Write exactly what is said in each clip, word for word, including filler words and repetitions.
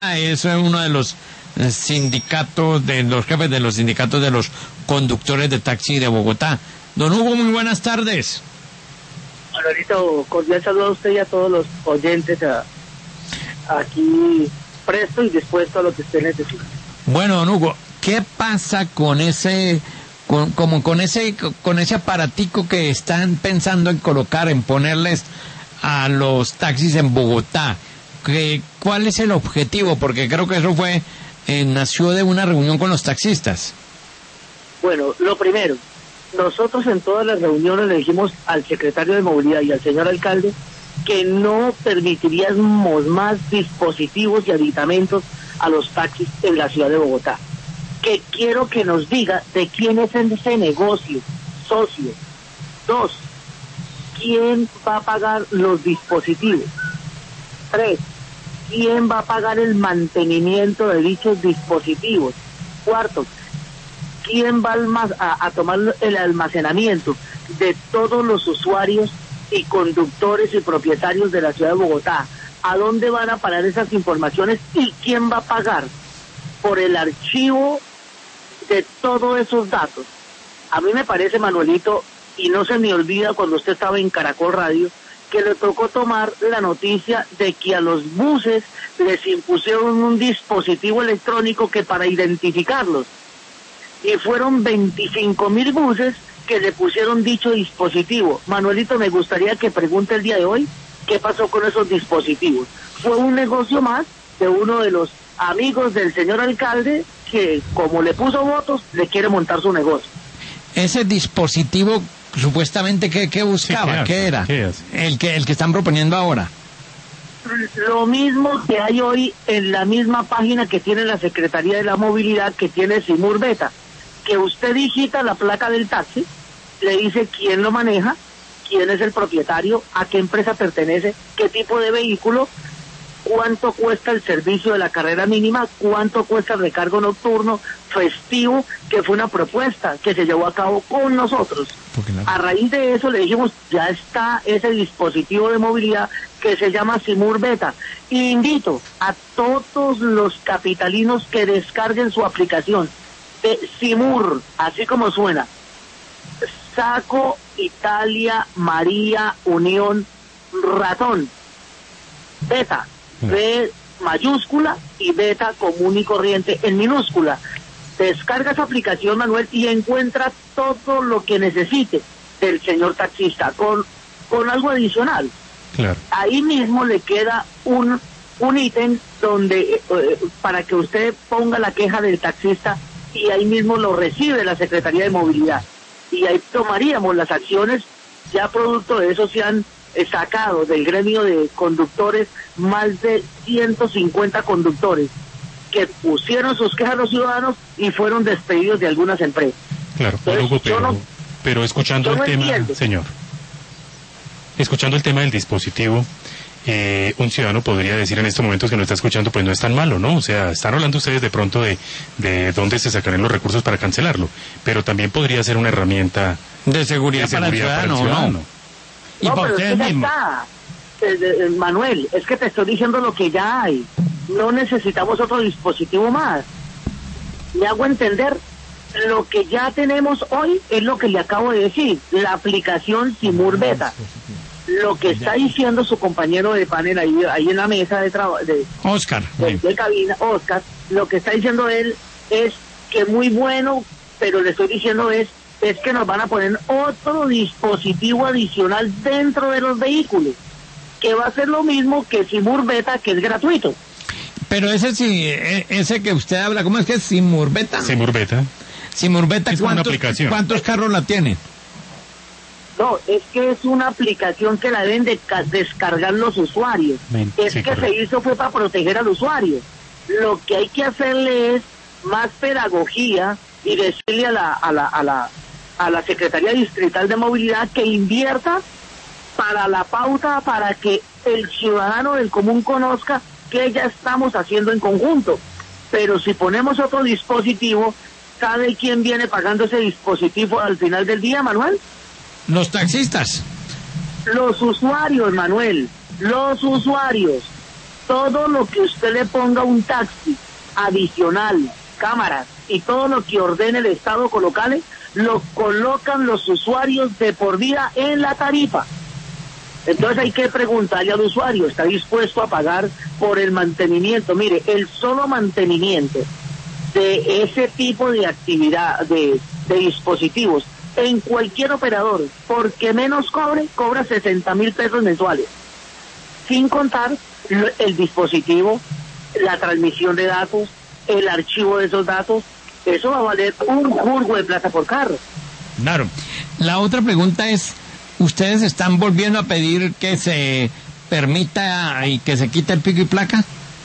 Es uno de los sindicatos, de los jefes de los sindicatos de los conductores de taxi de Bogotá. Don Hugo, muy buenas tardes. Manuelito, cordial saludo a usted y a todos los oyentes, a, aquí presto y dispuesto a lo que usted necesite. Bueno, don Hugo, ¿qué pasa con ese, con, como con ese, con ese aparatico que están pensando en colocar, en ponerles a los taxis en Bogotá? ¿Qué, ¿Cuál es el objetivo? Porque creo que eso fue, eh, nació de una reunión con los taxistas. Bueno, lo primero, nosotros en todas las reuniones le dijimos al secretario de Movilidad y al señor alcalde que no permitiríamos más dispositivos y aditamentos a los taxis en la ciudad de Bogotá. Que quiero que nos diga de quién es ese negocio, socio. Dos, ¿quién va a pagar los dispositivos? Tres, ¿quién va a pagar el mantenimiento de dichos dispositivos? Cuarto, ¿quién va a, a tomar el almacenamiento de todos los usuarios y conductores y propietarios de la ciudad de Bogotá? ¿A dónde van a parar esas informaciones? ¿Y quién va a pagar por el archivo de todos esos datos? A mí me parece, Manuelito, y no se me olvida cuando usted estaba en Caracol Radio, que le tocó tomar la noticia de que a los buses les impusieron un dispositivo electrónico que para identificarlos, y fueron veinticinco mil buses que le pusieron dicho dispositivo. Manuelito, me gustaría que pregunte el día de hoy qué pasó con esos dispositivos. Fue un negocio más de uno de los amigos del señor alcalde que, como le puso votos, le quiere montar su negocio. Ese dispositivo, supuestamente, ¿qué, qué buscaba? Sí, ¿qué, ¿Qué era? ¿Qué el que el que están proponiendo ahora. Lo mismo que hay hoy en la misma página que tiene la Secretaría de la Movilidad, que tiene Simur Beta, que usted digita la placa del taxi, le dice quién lo maneja, quién es el propietario, a qué empresa pertenece, qué tipo de vehículo, cuánto cuesta el servicio de la carrera mínima, cuánto cuesta el recargo nocturno, festivo, que fue una propuesta que se llevó a cabo con nosotros. A raíz de eso le dijimos, ya está ese dispositivo de movilidad que se llama Simur Beta. Y invito a todos los capitalinos que descarguen su aplicación de Simur, así como suena, Saco, Italia, María, Unión, Ratón, Beta, B mayúscula y Beta común y corriente en minúscula. Descarga esa aplicación, Manuel, y encuentra todo lo que necesite del señor taxista, con, con algo adicional. Claro. Ahí mismo le queda un, un ítem donde eh, para que usted ponga la queja del taxista, y ahí mismo lo recibe la Secretaría de Movilidad. Y ahí tomaríamos las acciones. Ya producto de eso se han eh, sacado del gremio de conductores más de ciento cincuenta conductores que pusieron sus quejas a los ciudadanos y fueron despedidos de algunas empresas. Claro, Entonces, Hugo, pero, no, pero escuchando no el tema, entiendo. señor, escuchando el tema del dispositivo, Eh, un ciudadano podría decir en estos momentos que no está escuchando, pues no es tan malo, ¿no? O sea, están hablando ustedes de pronto de, de dónde se sacarán los recursos para cancelarlo, pero también podría ser una herramienta de seguridad, de seguridad para el ciudadano, para el ciudadano. ¿no? Y no, para pero es ustedes que ya mismos. está. Eh, eh, Manuel, es que te estoy diciendo lo que ya hay. No necesitamos otro dispositivo más. Me hago entender. Lo que ya tenemos hoy es lo que le acabo de decir, la aplicación Simur Beta. Lo que está diciendo su compañero de panel ahí, ahí en la mesa de trabajo, de, Oscar, de, de cabina, Oscar, lo que está diciendo él es que muy bueno, pero le estoy diciendo es, es que nos van a poner otro dispositivo adicional dentro de los vehículos, que va a ser lo mismo que Simur Beta, que es gratuito. Pero ese sí, ese que usted habla, ¿cómo es que es Simur Beta? Simur Beta. Simur Beta, Es una ¿cuántos, aplicación. ¿cuántos carros la tienen? No, es que es una aplicación que la deben de descargar los usuarios. Bien, es sí, que correcto. se hizo fue para proteger al usuario. Lo que hay que hacerle es más pedagogía y decirle a la, a la, a la, a la Secretaría Distrital de Movilidad que invierta para la pauta, para que el ciudadano del común conozca que ya estamos haciendo en conjunto. Pero si ponemos otro dispositivo, ¿sabe quién viene pagando ese dispositivo al final del día, Manuel? Los taxistas. Los usuarios, Manuel, los usuarios. todo lo que usted le ponga a un taxi adicional, cámaras y todo lo que ordene el Estado colocarle, lo colocan los usuarios de por vida en la tarifa. Entonces hay que preguntarle al usuario, ¿está dispuesto a pagar por el mantenimiento? Mire, el solo mantenimiento de ese tipo de actividad, de, de dispositivos, en cualquier operador, porque menos cobre, cobra sesenta mil pesos mensuales, sin contar el dispositivo, la transmisión de datos, el archivo de esos datos. Eso va a valer un jurgo de plata por carro. Claro. La otra pregunta es, ¿ustedes están volviendo a pedir que se permita y que se quite el pico y placa?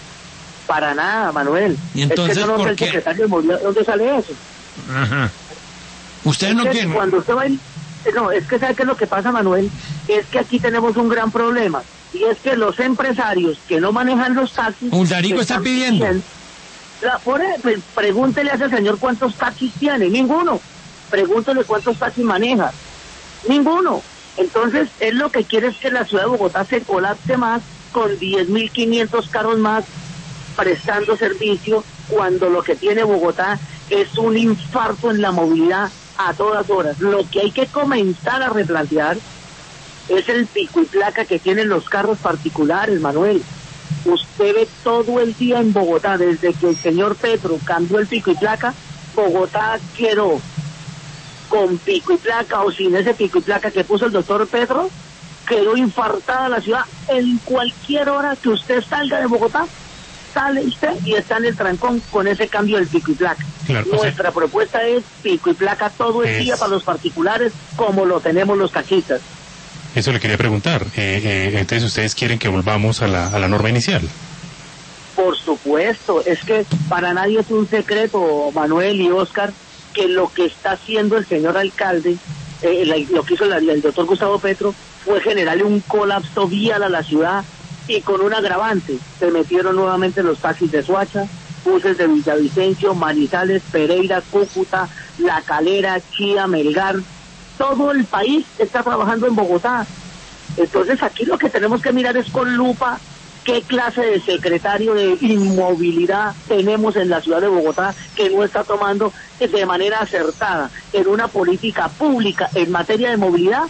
Para nada, Manuel. ¿Y entonces es que yo no por sé el qué? secretario de Movilidad, ¿dónde sale eso? Ajá. ¿Ustedes no Es que quieren? Cuando usted va en- No, es que ¿sabe qué es lo que pasa, Manuel? Es que aquí tenemos un gran problema, y es que los empresarios que no manejan los taxis... Ultarico que está están pidiendo. La- por e- pues, pregúntele a ese señor cuántos taxis tiene. Ninguno. Pregúntele cuántos taxis maneja. Ninguno. Entonces, él lo que quiere es que la ciudad de Bogotá se colapse más con diez mil quinientos carros más prestando servicio, cuando lo que tiene Bogotá es un infarto en la movilidad a todas horas. Lo que hay que comenzar a replantear es el pico y placa que tienen los carros particulares, Manuel. Usted ve todo el día en Bogotá, desde que el señor Petro cambió el pico y placa, Bogotá quedó con pico y placa o sin ese pico y placa que puso el doctor Petro, quedó infartada la ciudad. En cualquier hora que usted salga de Bogotá, sale usted y está en el trancón con ese cambio del pico y placa. Claro, o sea, Nuestra propuesta es pico y placa todo el es- día para los particulares, como lo tenemos los taxistas. Eso le quería preguntar. Eh, eh, entonces ustedes quieren que volvamos a la, a la norma inicial. Por supuesto, es que para nadie es un secreto, Manuel y Oscar, que lo que está haciendo el señor alcalde, eh, la- lo que hizo la- el doctor Gustavo Petro, fue generarle un colapso vial a la ciudad, y con un agravante. Se metieron nuevamente los taxis de Soacha, buses de Villavicencio, Manizales, Pereira, Cúcuta, La Calera, Chía, Melgar. Todo el país está trabajando en Bogotá. Entonces aquí lo que tenemos que mirar es con lupa qué clase de secretario de inmovilidad tenemos en la ciudad de Bogotá, que no está tomando de manera acertada en una política pública en materia de movilidad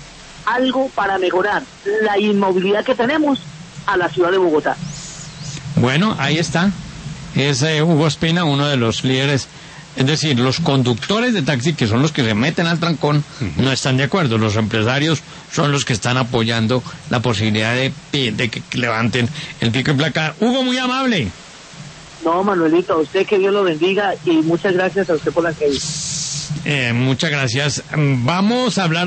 algo para mejorar la inmovilidad que tenemos a la ciudad de Bogotá. Bueno, ahí está. Es eh, Hugo Espina, uno de los líderes. Es decir, los conductores de taxi, que son los que se meten al trancón, uh-huh. no están de acuerdo. Los empresarios son los que están apoyando la posibilidad de, de que levanten el pico y placa. Hugo, muy amable. No, Manuelito, a usted que Dios lo bendiga, y muchas gracias a usted por la entrevista. Eh, muchas gracias. Vamos a hablar